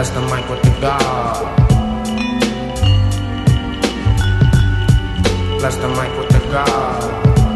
Bless the mic with the God. Bless the mic with the God.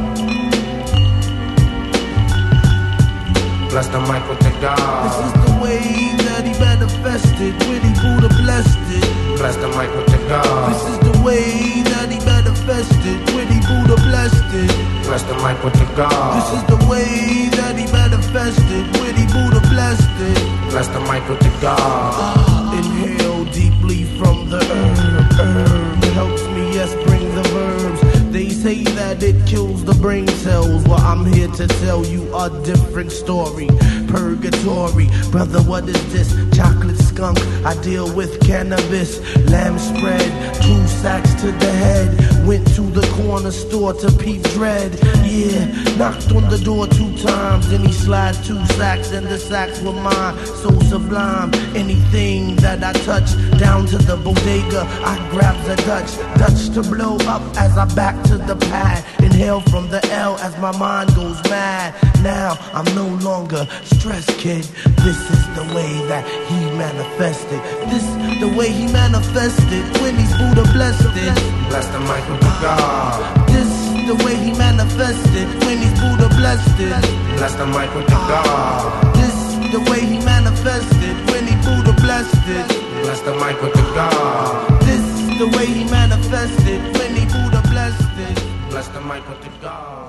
Bless the mic with the God. This is the way that he manifested when he Buddha blessed it. Bless the mic with the God. This is the way that he manifested when he Buddha blessed it. Bless the mic with the God. This is the way that he manifested when he Buddha blessed it. Bless the mic with the God. Inhale deeply from the herb. It helps me, yes, bring the verbs. They say that it kills the brain cells. Well, I'm here to tell you a different story. Purgatory, brother, what is this? Chocolate skunk, I deal with cannabis. Lamb spread, 2 sacks to the head. Went to the corner store to peep dread. Yeah, knocked on the door 2 times. Then he slid 2 sacks and the sacks were mine. So sublime, anything that I touch, down to the bodega, I grab the Dutch to blow up as I back to the pad. Inhale from the L as my mind goes mad. Now I'm no longer stressed, kid. This is the way that he manifested. This the way he manifested when he's Buddha blessed it. Bless the mic with the God. This the way he manifested when he's Buddha blessed it. Bless the mic with the God. This the way he manifested when he Buddha blessed it. Bless the mic with the God. This the way he manifested when he Buddha blessed it. Bless the mic with the God.